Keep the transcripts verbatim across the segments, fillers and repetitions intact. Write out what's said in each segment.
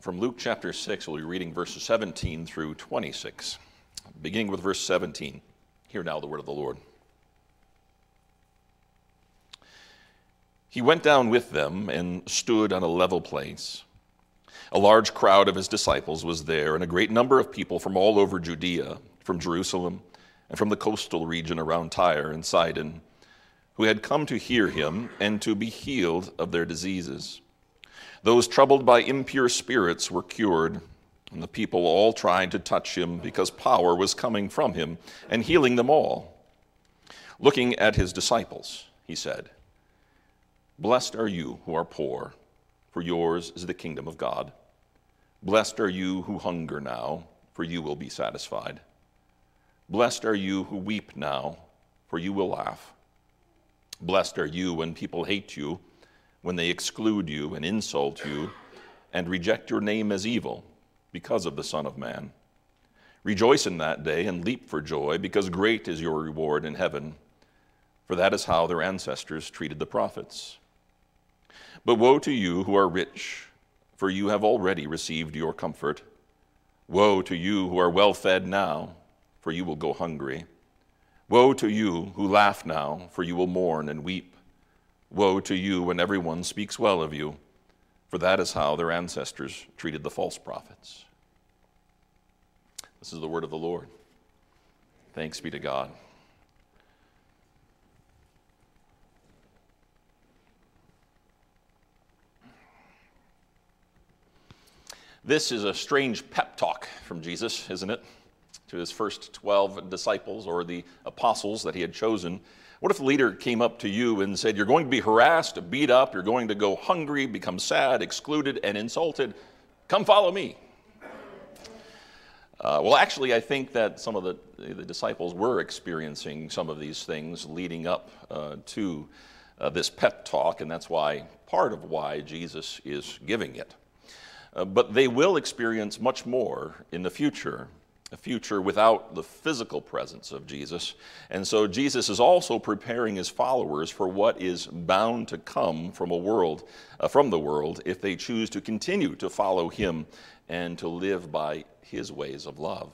From Luke chapter six, we'll be reading verses seventeen through twenty-six. Beginning with verse seventeen. Hear now the word of the Lord. He went down with them and stood on a level place. A large crowd of his disciples was there, and a great number of people from all over Judea, from Jerusalem, and from the coastal region around Tyre and Sidon, who had come to hear him and to be healed of their diseases. Those troubled by impure spirits were cured, and the people all tried to touch him because power was coming from him and healing them all. Looking at his disciples, he said, "Blessed are you who are poor, for yours is the kingdom of God. Blessed are you who hunger now, for you will be satisfied. Blessed are you who weep now, for you will laugh. Blessed are you when people hate you, when they exclude you and insult you and reject your name as evil because of the Son of Man. Rejoice in that day and leap for joy, because great is your reward in heaven, for that is how their ancestors treated the prophets. But woe to you who are rich, for you have already received your comfort. Woe to you who are well fed now, for you will go hungry. Woe to you who laugh now, for you will mourn and weep. Woe to you when everyone speaks well of you, for that is how their ancestors treated the false prophets." This is the word of the Lord. Thanks be to God. This is a strange pep talk from Jesus, isn't it? To his first twelve disciples, or the apostles that he had chosen. What if a leader came up to you and said, "You're going to be harassed, beat up, you're going to go hungry, become sad, excluded, and insulted. Come follow me"? Uh, well, actually, I think that some of the, the disciples were experiencing some of these things leading up uh, to uh, this pep talk, and that's why, part of why Jesus is giving it. Uh, but they will experience much more in the future. A future without the physical presence of Jesus. And so Jesus is also preparing his followers for what is bound to come from a world, uh, from the world, if they choose to continue to follow him and to live by his ways of love.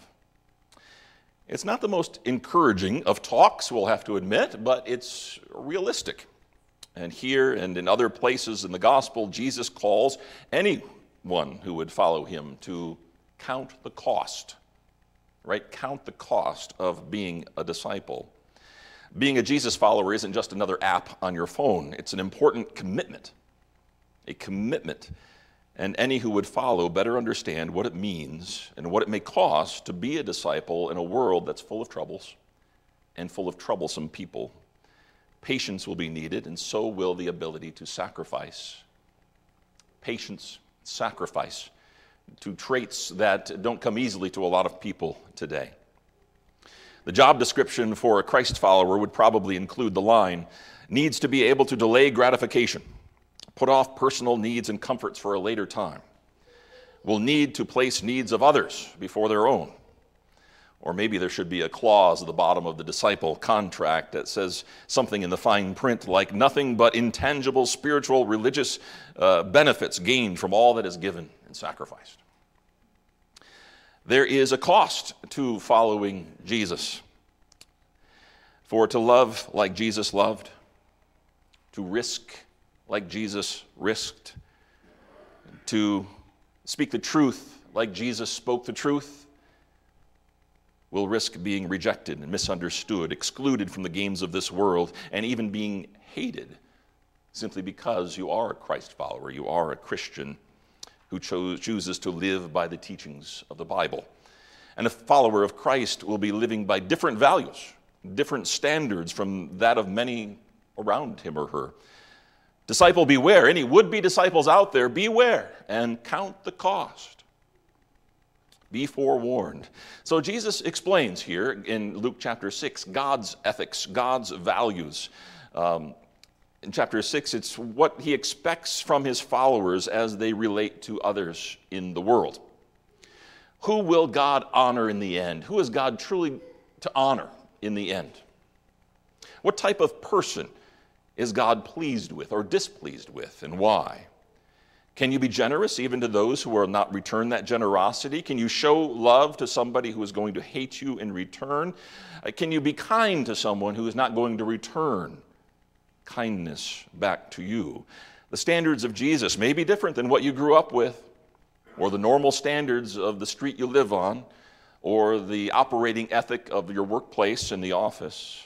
It's not the most encouraging of talks, we'll have to admit, but it's realistic. And here and in other places in the gospel, Jesus calls anyone who would follow him to count the cost. Right? Count the cost of being a disciple. Being a Jesus follower isn't just another app on your phone. It's an important commitment. A commitment. And any who would follow better understand what it means and what it may cost to be a disciple in a world that's full of troubles and full of troublesome people. Patience will be needed, and so will the ability to sacrifice. Patience, sacrifice. Two traits that don't come easily to a lot of people today. The job description for a Christ follower would probably include the line, needs to be able to delay gratification, put off personal needs and comforts for a later time, will need to place needs of others before their own. Or maybe there should be a clause at the bottom of the disciple contract that says something in the fine print like, nothing but intangible spiritual religious uh, benefits gained from all that is given and sacrificed. There is a cost to following Jesus. For to love like Jesus loved, to risk like Jesus risked, to speak the truth like Jesus spoke the truth, will risk being rejected and misunderstood, excluded from the games of this world, and even being hated simply because you are a Christ follower, you are a Christian who chose, chooses to live by the teachings of the Bible. And a follower of Christ will be living by different values, different standards from that of many around him or her. Disciple, beware. Any would-be disciples out there, beware and count the cost. Be forewarned. So Jesus explains here in Luke chapter six God's ethics, God's values. Um, In chapter six, it's what he expects from his followers as they relate to others in the world. Who will God honor in the end? Who is God truly to honor in the end? What type of person is God pleased with or displeased with, and why? Can you be generous even to those who will not return that generosity? Can you show love to somebody who is going to hate you in return? Uh, Can you be kind to someone who is not going to return kindness back to you? The standards of Jesus may be different than what you grew up with, or the normal standards of the street you live on, or the operating ethic of your workplace and the office.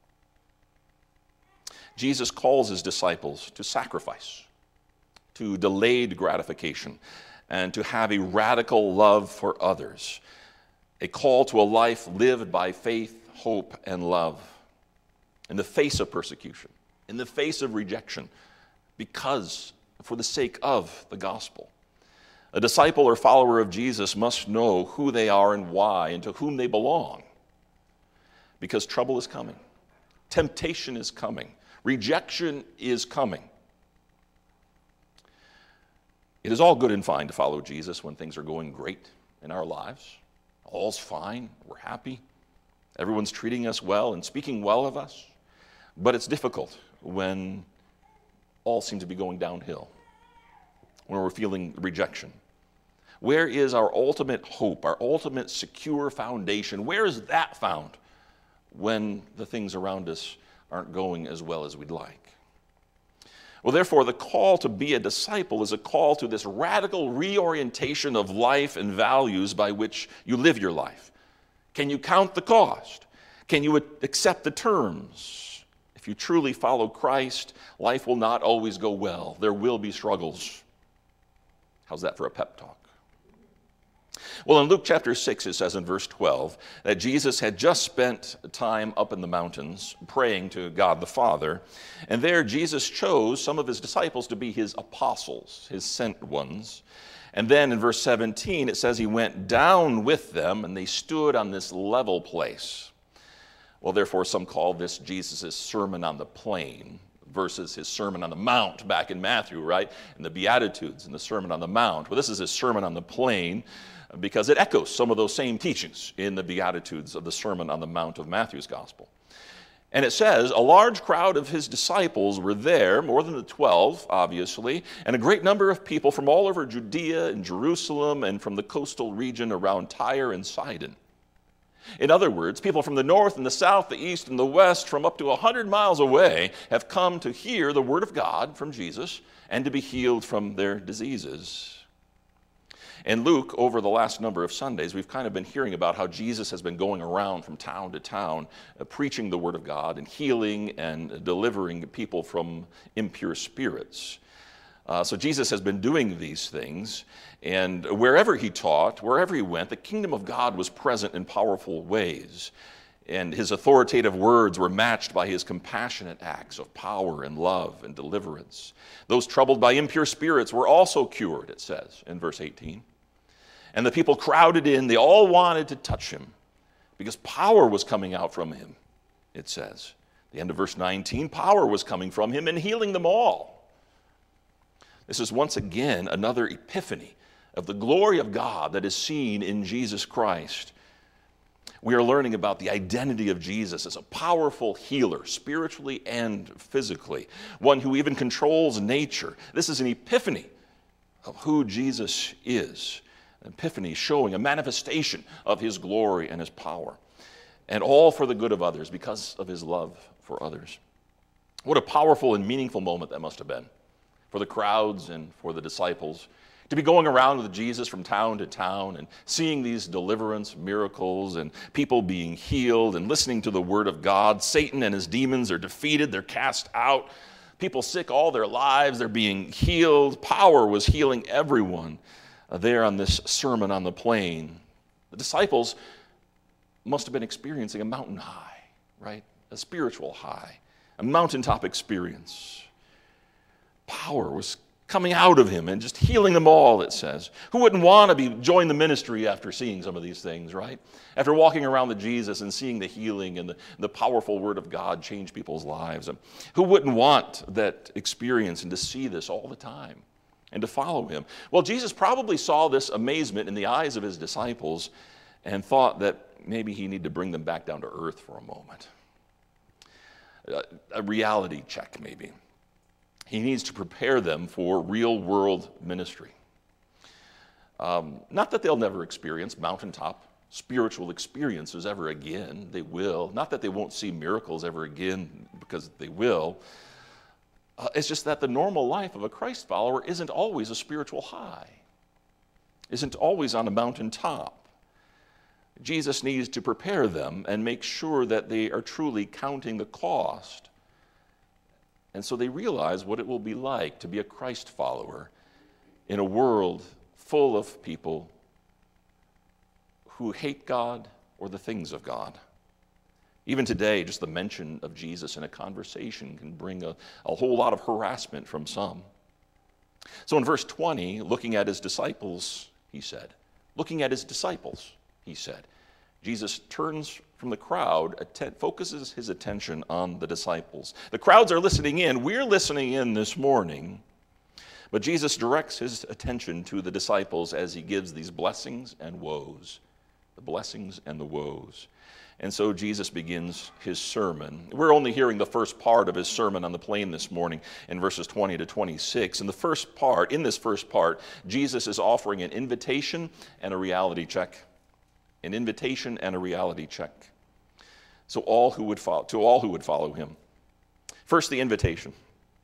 Jesus calls his disciples to sacrifice, to delayed gratification, and to have a radical love for others, a call to a life lived by faith, hope, and love in the face of persecution, in the face of rejection, because for the sake of the gospel. A disciple or follower of Jesus must know who they are and why and to whom they belong, because trouble is coming, temptation is coming, rejection is coming. It is all good and fine to follow Jesus when things are going great in our lives. All's fine, we're happy, everyone's treating us well and speaking well of us. But it's difficult when all seems to be going downhill, when we're feeling rejection. Where is our ultimate hope, our ultimate secure foundation? Where is that found when the things around us aren't going as well as we'd like? Well, therefore, the call to be a disciple is a call to this radical reorientation of life and values by which you live your life. Can you count the cost? Can you accept the terms? If you truly follow Christ, life will not always go well. There will be struggles. How's that for a pep talk? Well, in Luke chapter six, it says in verse twelve that Jesus had just spent time up in the mountains praying to God the Father, and there Jesus chose some of his disciples to be his apostles, his sent ones. And then in verse seventeen, it says he went down with them, and they stood on this level place. Well, therefore, some call this Jesus' Sermon on the Plain versus his Sermon on the Mount back in Matthew, right? And the Beatitudes and the Sermon on the Mount. Well, this is his Sermon on the Plain, because it echoes some of those same teachings in the Beatitudes of the Sermon on the Mount of Matthew's Gospel. And it says, a large crowd of his disciples were there, more than the twelve, obviously, and a great number of people from all over Judea and Jerusalem and from the coastal region around Tyre and Sidon. In other words, people from the north and the south, the east and the west, from up to one hundred miles away, have come to hear the word of God from Jesus and to be healed from their diseases. And Luke, over the last number of Sundays, we've kind of been hearing about how Jesus has been going around from town to town, uh, preaching the word of God and healing and delivering people from impure spirits. Uh, so Jesus has been doing these things, and wherever he taught, wherever he went, the kingdom of God was present in powerful ways. And his authoritative words were matched by his compassionate acts of power and love and deliverance. Those troubled by impure spirits were also cured, it says in verse eighteen. And the people crowded in. They all wanted to touch him because power was coming out from him, it says. The end of verse nineteen, power was coming from him and healing them all. This is once again another epiphany of the glory of God that is seen in Jesus Christ. We are learning about the identity of Jesus as a powerful healer, spiritually and physically, one who even controls nature. This is an epiphany of who Jesus is. An epiphany showing a manifestation of his glory and his power, and all for the good of others because of his love for others. What a powerful and meaningful moment that must have been for the crowds and for the disciples to be going around with Jesus from town to town and seeing these deliverance miracles and people being healed and listening to the word of God. Satan and his demons are defeated, they're cast out. People sick all their lives, they're being healed. Power was healing everyone there on this Sermon on the Plain. The disciples must have been experiencing a mountain high, right? A spiritual high, a mountaintop experience. Power was coming out of him and just healing them all, it says. Who wouldn't want to be join the ministry after seeing some of these things, right? After walking around with Jesus and seeing the healing and the, the powerful word of God change people's lives. And who wouldn't want that experience and to see this all the time and to follow him? Well, Jesus probably saw this amazement in the eyes of his disciples and thought that maybe he needed to bring them back down to earth for a moment. A, a reality check, maybe. He needs to prepare them for real-world ministry. Um, not that they'll never experience mountaintop spiritual experiences ever again. They will. Not that they won't see miracles ever again, because they will. Uh, it's just that the normal life of a Christ follower isn't always a spiritual high, isn't always on a mountaintop. Jesus needs to prepare them and make sure that they are truly counting the cost. And so they realize what it will be like to be a Christ follower in a world full of people who hate God or the things of God. Even today, just the mention of Jesus in a conversation can bring a, a whole lot of harassment from some. So in verse twenty, looking at his disciples, he said, looking at his disciples, he said, Jesus turns from the crowd, atten- focuses his attention on the disciples. The crowds are listening in. We're listening in this morning. But Jesus directs his attention to the disciples as he gives these blessings and woes. The blessings and the woes. And so Jesus begins his sermon. We're only hearing the first part of his sermon on the plain this morning in verses twenty to twenty-six. In the first part, in this first part, Jesus is offering an invitation and a reality check. An invitation and a reality check. So all who would follow, to all who would follow him. First, the invitation.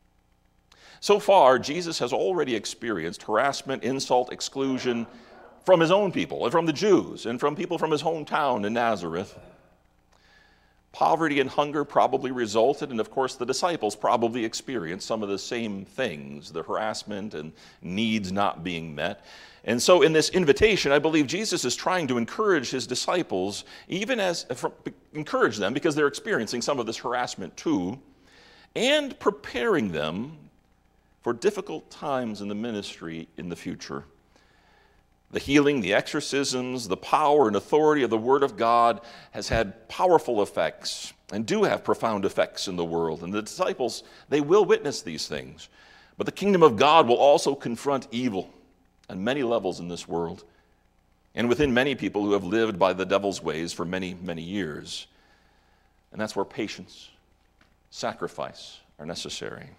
So far, Jesus has already experienced harassment, insult, exclusion from his own people, and from the Jews, and from people from his hometown in Nazareth. Poverty and hunger probably resulted, and of course the disciples probably experienced some of the same things, the harassment and needs not being met. And so in this invitation, I believe Jesus is trying to encourage his disciples, even as, encourage them because they're experiencing some of this harassment too, and preparing them for difficult times in the ministry in the future. The healing, the exorcisms, the power and authority of the Word of God has had powerful effects and do have profound effects in the world. And the disciples, they will witness these things. But the kingdom of God will also confront evil on many levels in this world and within many people who have lived by the devil's ways for many, many years. And that's where patience, sacrifice are necessary.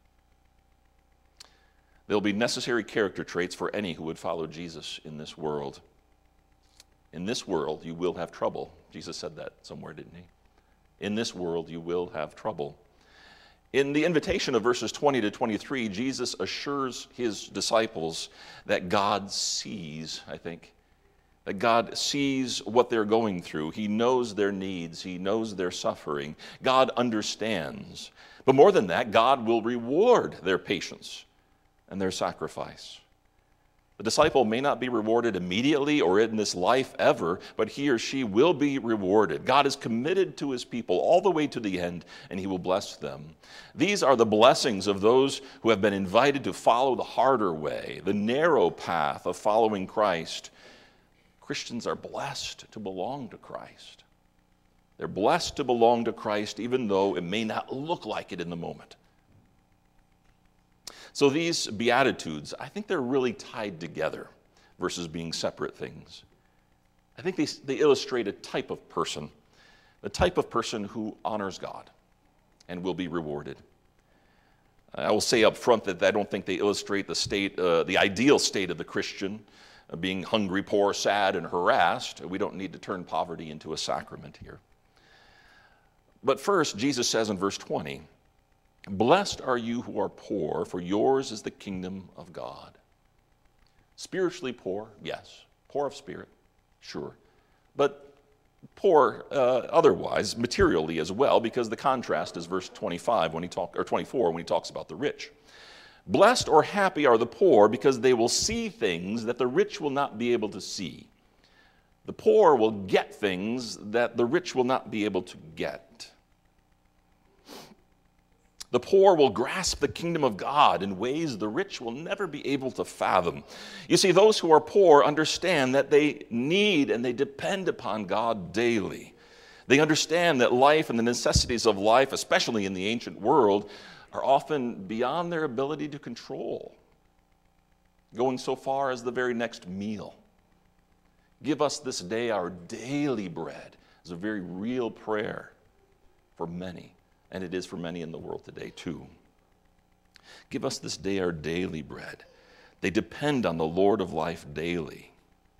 There'll be necessary character traits for any who would follow Jesus in this world. In this world, you will have trouble. Jesus said that somewhere, didn't he? In this world, you will have trouble. In the invitation of verses twenty to twenty-three, Jesus assures his disciples that God sees, I think, that God sees what they're going through. He knows their needs. He knows their suffering. God understands. But more than that, God will reward their patience and their sacrifice. The disciple may not be rewarded immediately or in this life ever, but he or she will be rewarded. God is committed to his people all the way to the end, and he will bless them. These are the blessings of those who have been invited to follow the harder way, the narrow path of following Christ. Christians are blessed to belong to Christ. They're blessed to belong to Christ even though it may not look like it in the moment. So these Beatitudes, I think they're really tied together versus being separate things. I think they, they illustrate a type of person, the type of person who honors God and will be rewarded. I will say up front that I don't think they illustrate the state, uh, the ideal state of the Christian, uh, being hungry, poor, sad, and harassed. We don't need to turn poverty into a sacrament here. But first, Jesus says in verse twenty, "Blessed are you who are poor, for yours is the kingdom of God." Spiritually poor, yes. Poor of spirit, sure. But poor uh, otherwise, materially as well, because the contrast is verse twenty-five when he talk, or twenty-four when he talks about the rich. Blessed or happy are the poor because they will see things that the rich will not be able to see. The poor will get things that the rich will not be able to get. The poor will grasp the kingdom of God in ways the rich will never be able to fathom. You see, those who are poor understand that they need and they depend upon God daily. They understand that life and the necessities of life, especially in the ancient world, are often beyond their ability to control, going so far as the very next meal. Give us this day our daily bread is a very real prayer for many. And it is for many in the world today, too. Give us this day our daily bread. They depend on the Lord of life daily.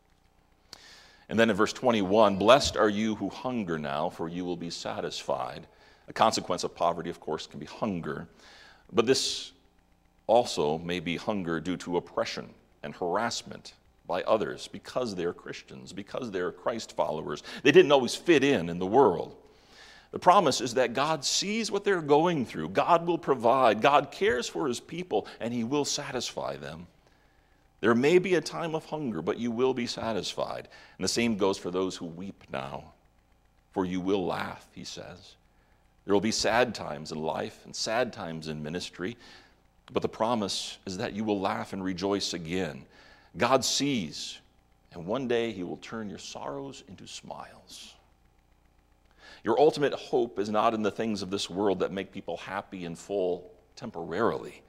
And then in verse twenty-one, blessed are you who hunger now, for you will be satisfied. A consequence of poverty, of course, can be hunger. But this also may be hunger due to oppression and harassment by others because they're Christians, because they're Christ followers. They didn't always fit in in the world. The promise is that God sees what they're going through. God will provide. God cares for his people, and he will satisfy them. There may be a time of hunger, but you will be satisfied. And the same goes for those who weep now, for you will laugh, he says. There will be sad times in life and sad times in ministry, but the promise is that you will laugh and rejoice again. God sees, and one day he will turn your sorrows into smiles. Your ultimate hope is not in the things of this world that make people happy and full temporarily.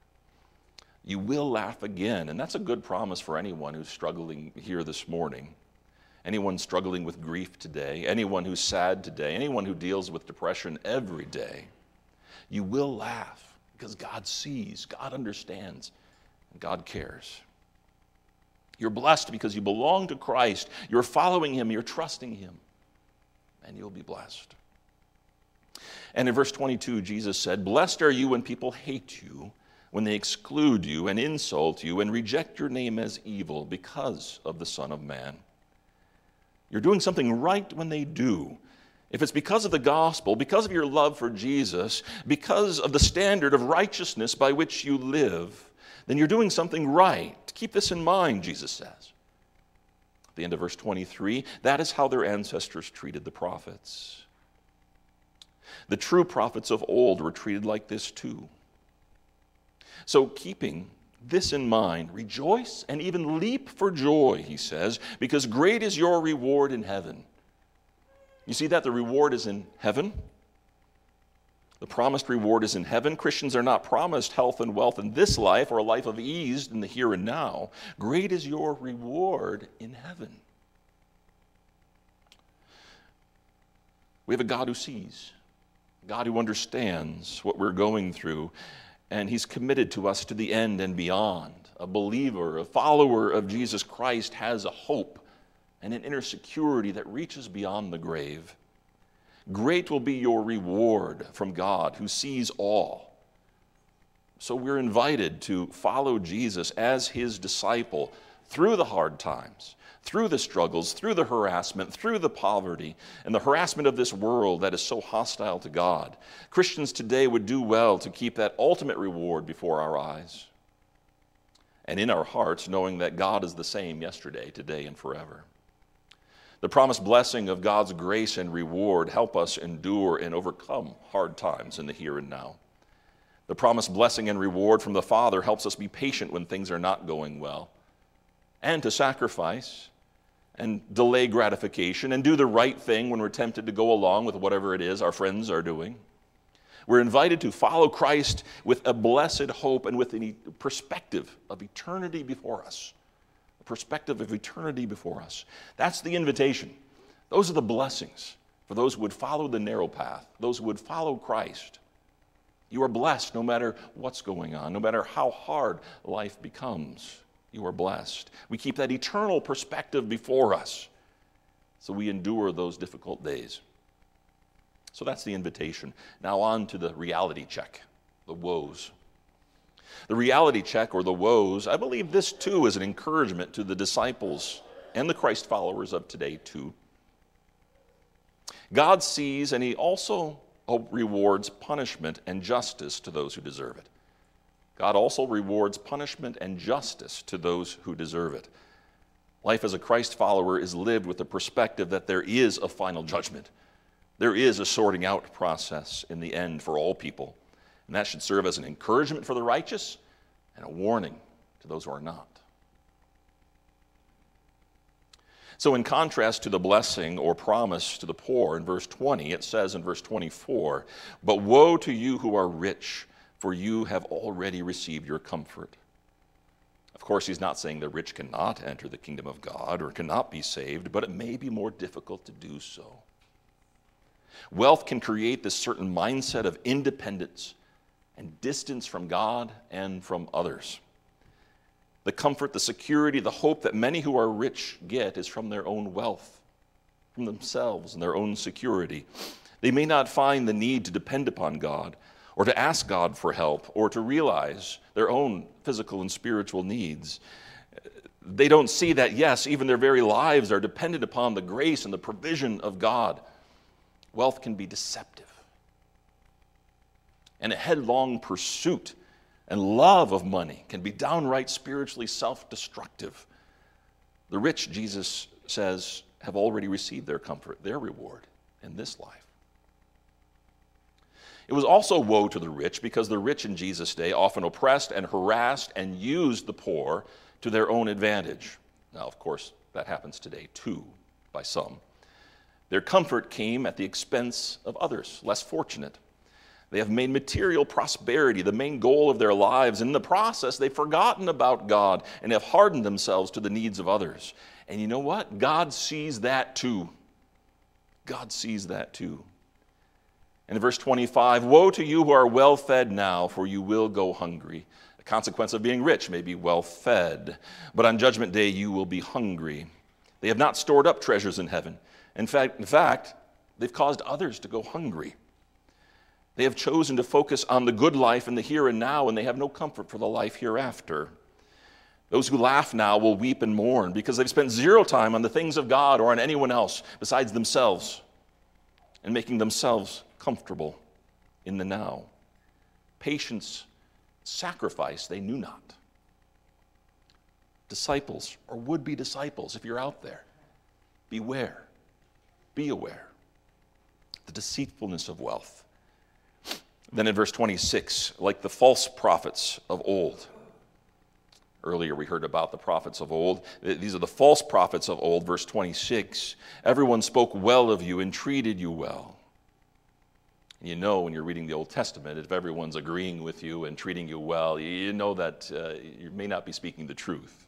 You will laugh again, and that's a good promise for anyone who's struggling here this morning. Anyone struggling with grief today, anyone who's sad today, anyone who deals with depression every day. You will laugh because God sees, God understands, and God cares. You're blessed because you belong to Christ. You're following him, you're trusting him, and you'll be blessed. And in verse twenty-two, Jesus said, blessed are you when people hate you, when they exclude you and insult you and reject your name as evil because of the Son of Man. You're doing something right when they do. If it's because of the gospel, because of your love for Jesus, because of the standard of righteousness by which you live, then you're doing something right. Keep this in mind, Jesus says. At the end of verse twenty-three, that is how their ancestors treated the prophets. The true prophets of old were treated like this too. So keeping this in mind, rejoice and even leap for joy, he says, because great is your reward in heaven. You see that the reward is in heaven? The promised reward is in heaven. Christians are not promised health and wealth in this life or a life of ease in the here and now. Great is your reward in heaven. We have a God who sees, a God who understands what we're going through, and he's committed to us to the end and beyond. A believer, a follower of Jesus Christ has a hope and an inner security that reaches beyond the grave. Great will be your reward from God who sees all. So we're invited to follow Jesus as his disciple through the hard times, through the struggles, through the harassment, through the poverty, and the harassment of this world that is so hostile to God. Christians today would do well to keep that ultimate reward before our eyes and in our hearts, knowing that God is the same yesterday, today, and forever. The promised blessing of God's grace and reward help us endure and overcome hard times in the here and now. The promised blessing and reward from the Father helps us be patient when things are not going well, and to sacrifice and delay gratification and do the right thing when we're tempted to go along with whatever it is our friends are doing. We're invited to follow Christ with a blessed hope and with a perspective of eternity before us. A perspective of eternity before us. That's the invitation. Those are the blessings for those who would follow the narrow path, those who would follow Christ. You are blessed no matter what's going on, no matter how hard life becomes. You are blessed. We keep that eternal perspective before us so we endure those difficult days. So that's the invitation. Now on to the reality check, the woes. The reality check, or the woes, I believe this too is an encouragement to the disciples and the Christ followers of today too. God sees, and he also rewards punishment and justice to those who deserve it. God also rewards punishment and justice to those who deserve it. Life as a Christ follower is lived with the perspective that there is a final judgment. There is a sorting out process in the end for all people. And that should serve as an encouragement for the righteous and a warning to those who are not. So in contrast to the blessing or promise to the poor in verse twenty, it says in verse twenty-four, "But woe to you who are rich, for you have already received your comfort." Of course, he's not saying the rich cannot enter the kingdom of God or cannot be saved, but it may be more difficult to do so. Wealth can create this certain mindset of independence and distance from God and from others. The comfort, the security, the hope that many who are rich get is from their own wealth, from themselves and their own security. They may not find the need to depend upon God or to ask God for help or to realize their own physical and spiritual needs. They don't see that, yes, even their very lives are dependent upon the grace and the provision of God. Wealth can be deceptive. And a headlong pursuit and love of money can be downright spiritually self-destructive. The rich, Jesus says, have already received their comfort, their reward in this life. It was also woe to the rich because the rich in Jesus' day often oppressed and harassed and used the poor to their own advantage. Now, of course, that happens today too, by some. Their comfort came at the expense of others, less fortunate. They have made material prosperity the main goal of their lives. In the process, they've forgotten about God and have hardened themselves to the needs of others. And you know what? God sees that too. God sees that too. And in verse twenty-five, woe to you who are well fed now, for you will go hungry. The consequence of being rich may be well fed, but on judgment day you will be hungry. They have not stored up treasures in heaven. In fact, in fact, they've caused others to go hungry. They have chosen to focus on the good life in the here and now, and they have no comfort for the life hereafter. Those who laugh now will weep and mourn because they've spent zero time on the things of God or on anyone else besides themselves and making themselves comfortable in the now. Patience, sacrifice they knew not. Disciples or would-be disciples, if you're out there, beware, be aware. The deceitfulness of wealth. Then in verse twenty-six, like the false prophets of old. Earlier we heard about the prophets of old. These are the false prophets of old. Verse twenty-six, everyone spoke well of you and treated you well. And you know when you're reading the Old Testament, if everyone's agreeing with you and treating you well, you know that uh, you may not be speaking the truth.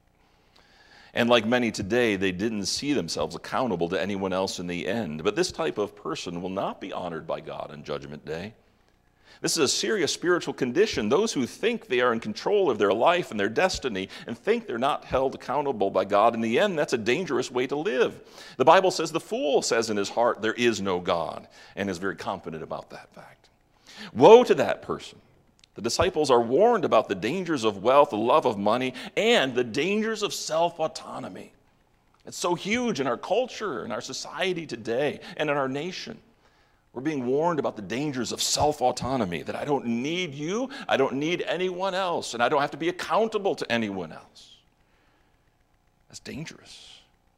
And like many today, they didn't see themselves accountable to anyone else in the end. But this type of person will not be honored by God on Judgment Day. This is a serious spiritual condition. Those who think they are in control of their life and their destiny and think they're not held accountable by God, in the end, that's a dangerous way to live. The Bible says the fool says in his heart, there is no God, and is very confident about that fact. Woe to that person. The disciples are warned about the dangers of wealth, the love of money, and the dangers of self-autonomy. It's so huge in our culture, in our society today, and in our nation. We're being warned about the dangers of self-autonomy, that I don't need you, I don't need anyone else, and I don't have to be accountable to anyone else. That's dangerous.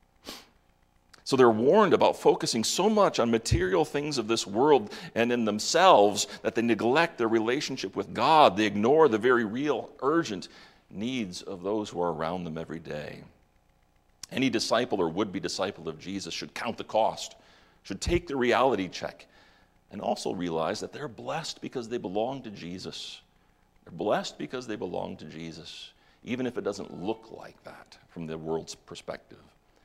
So they're warned about focusing so much on material things of this world and in themselves that they neglect their relationship with God. They ignore the very real, urgent needs of those who are around them every day. Any disciple or would-be disciple of Jesus should count the cost, should take the reality check, and also realize that they're blessed because they belong to Jesus. They're blessed because they belong to Jesus, even if it doesn't look like that from the world's perspective.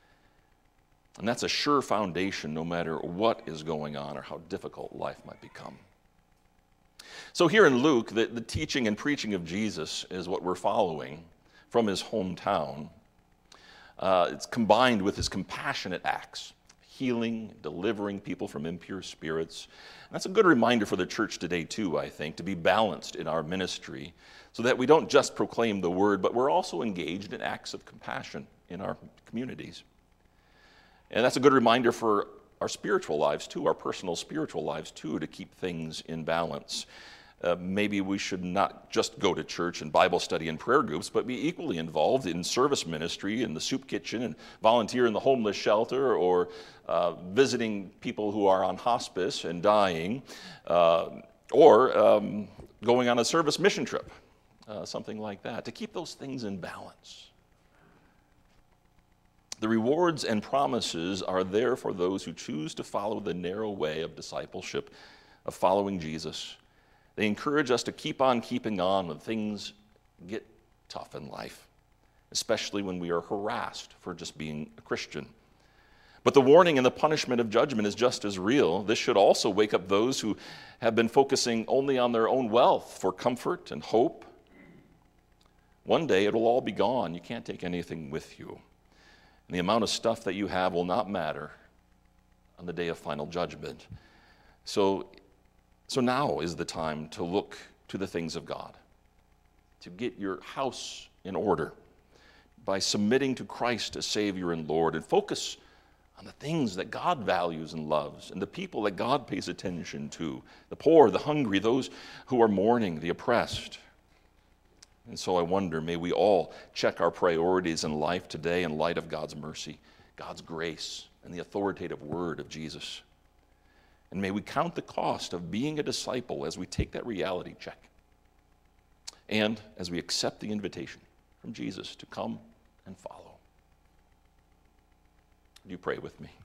And that's a sure foundation no matter what is going on or how difficult life might become. So here in Luke, the, the teaching and preaching of Jesus is what we're following from his hometown. Uh, it's combined with his compassionate acts, healing, delivering people from impure spirits. And that's a good reminder for the church today too, I think, to be balanced in our ministry so that we don't just proclaim the word, but we're also engaged in acts of compassion in our communities. And that's a good reminder for our spiritual lives too, our personal spiritual lives too, to keep things in balance. Uh, maybe we should not just go to church and Bible study and prayer groups, but be equally involved in service ministry in the soup kitchen and volunteer in the homeless shelter or uh, visiting people who are on hospice and dying, uh, or um, going on a service mission trip, uh, something like that, to keep those things in balance. The rewards and promises are there for those who choose to follow the narrow way of discipleship, of following Jesus. They encourage us to keep on keeping on when things get tough in life, especially when we are harassed for just being a Christian. But the warning and the punishment of judgment is just as real. This should also wake up those who have been focusing only on their own wealth for comfort and hope. One day it will all be gone. You can't take anything with you. And the amount of stuff that you have will not matter on the day of final judgment. So, so now is the time to look to the things of God, to get your house in order by submitting to Christ as Savior and Lord, and focus on the things that God values and loves, and the people that God pays attention to, the poor, the hungry, those who are mourning, the oppressed. And so I wonder, may we all check our priorities in life today in light of God's mercy, God's grace, and the authoritative word of Jesus. And may we count the cost of being a disciple as we take that reality check, and as we accept the invitation from Jesus to come and follow. Would you pray with me?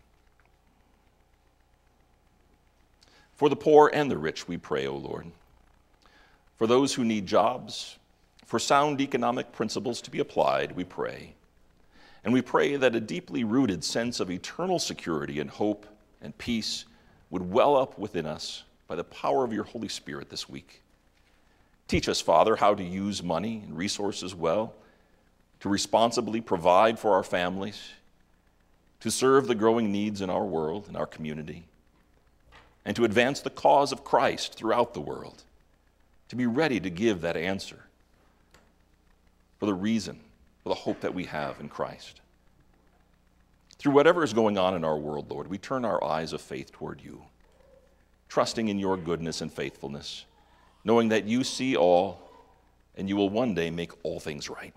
For the poor and the rich, we pray, O Lord. For those who need jobs, for sound economic principles to be applied, we pray. And we pray that a deeply rooted sense of eternal security and hope and peace would well up within us by the power of your Holy Spirit this week. Teach us, Father, how to use money and resources well, to responsibly provide for our families, to serve the growing needs in our world and our community, and to advance the cause of Christ throughout the world, to be ready to give that answer for the reason, for the hope that we have in Christ. Through whatever is going on in our world, Lord, we turn our eyes of faith toward you, trusting in your goodness and faithfulness, knowing that you see all and you will one day make all things right.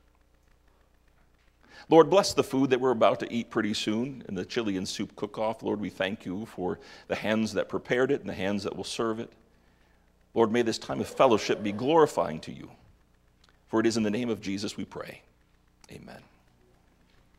Lord, bless the food that we're about to eat pretty soon in the chili and soup cook-off. Lord, we thank you for the hands that prepared it and the hands that will serve it. Lord, may this time of fellowship be glorifying to you. For it is in the name of Jesus we pray. Amen.